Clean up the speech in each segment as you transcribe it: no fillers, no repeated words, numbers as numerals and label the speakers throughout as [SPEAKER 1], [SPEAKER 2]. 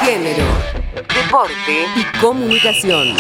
[SPEAKER 1] género, deporte y comunicación.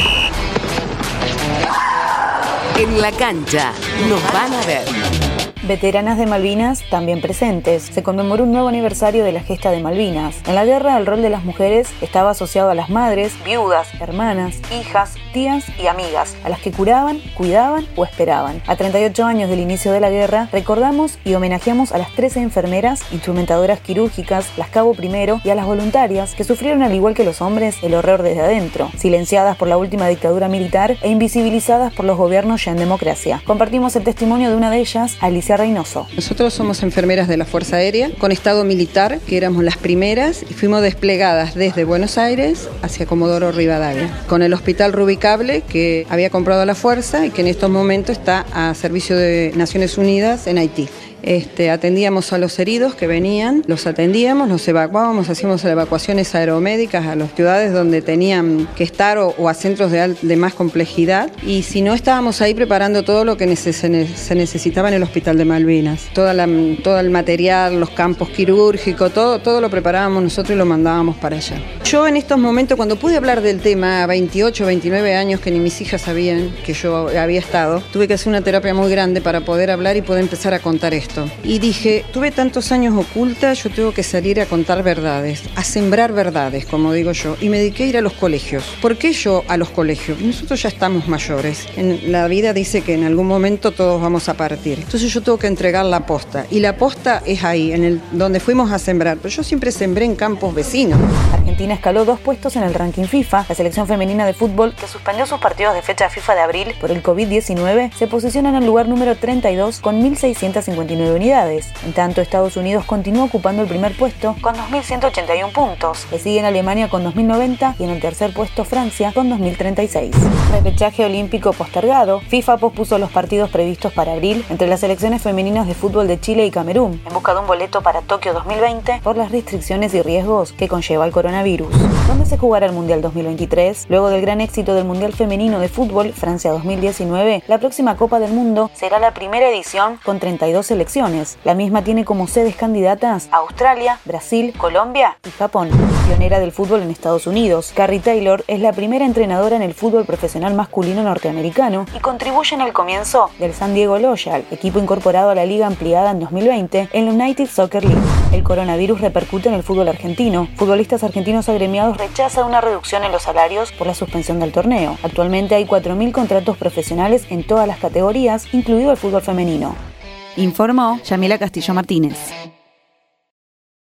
[SPEAKER 1] En la cancha nos van a ver.
[SPEAKER 2] Veteranas de Malvinas también presentes. Se conmemoró un nuevo aniversario de la gesta de Malvinas. En la guerra, el rol de las mujeres estaba asociado a las madres, viudas, hermanas, hijas, tías y amigas, a las que curaban, cuidaban o esperaban. A 38 años del inicio de la guerra, recordamos y homenajeamos a las 13 enfermeras, instrumentadoras quirúrgicas, las Cabo I y a las voluntarias que sufrieron, al igual que los hombres, el horror desde adentro, silenciadas por la última dictadura militar e invisibilizadas por los gobiernos ya en democracia. Compartimos el testimonio de una de ellas, Alicia Reynoso.
[SPEAKER 3] Nosotros somos enfermeras de la Fuerza Aérea con estado militar, que éramos las primeras, y fuimos desplegadas desde Buenos Aires hacia Comodoro Rivadavia, con el Hospital Rubicable que había comprado la Fuerza y que en estos momentos está a servicio de Naciones Unidas en Haití. Atendíamos a los heridos que venían, los atendíamos, los evacuábamos, hacíamos evacuaciones aeromédicas a las ciudades donde tenían que estar o a centros de más complejidad, y si no, estábamos ahí preparando todo lo que se necesitaba en el Hospital de Malvinas, todo el material, los campos quirúrgicos, todo lo preparábamos nosotros y lo mandábamos para allá. Yo en estos momentos, cuando pude hablar del tema a 28, 29 años, que ni mis hijas sabían que yo había estado, tuve que hacer una terapia muy grande para poder hablar y poder empezar a contar esto. Y dije, tuve tantos años oculta, yo tengo que salir a contar verdades, a sembrar verdades, como digo yo, y me dediqué a ir a los colegios. ¿Por qué yo a los colegios? Nosotros ya estamos mayores, en la vida dice que en algún momento todos vamos a partir, entonces yo tengo que entregar la posta, y la posta es ahí, donde fuimos a sembrar, pero yo siempre sembré en campos vecinos.
[SPEAKER 2] Argentina escaló 2 puestos en el ranking FIFA. La selección femenina de fútbol, que suspendió sus partidos de fecha FIFA de abril por el COVID-19, se posiciona en el lugar número 32 con 1.659 unidades. En tanto, Estados Unidos continúa ocupando el primer puesto con 2.181 puntos. Le siguen Alemania con 2.090 y en el tercer puesto Francia con 2.036. Repechaje olímpico postergado. FIFA pospuso los partidos previstos para abril entre las selecciones femeninas de fútbol de Chile y Camerún, en busca de un boleto para Tokio 2020 por las restricciones y riesgos que conlleva el coronavirus. ¿Dónde se jugará el Mundial 2023? Luego del gran éxito del Mundial Femenino de Fútbol Francia 2019, la próxima Copa del Mundo será la primera edición con 32 selecciones. La misma tiene como sedes candidatas a Australia, Brasil, Colombia y Japón. Pionera del fútbol en Estados Unidos, Carrie Taylor es la primera entrenadora en el fútbol profesional masculino norteamericano y contribuye en el comienzo del San Diego Loyal, equipo incorporado a la liga ampliada en 2020 en la United Soccer League. El coronavirus repercute en el fútbol argentino. Futbolistas argentinos agremiados rechazan una reducción en los salarios por la suspensión del torneo. Actualmente hay 4.000 contratos profesionales en todas las categorías, incluido el fútbol femenino. Informó Yamila Castillo Martínez.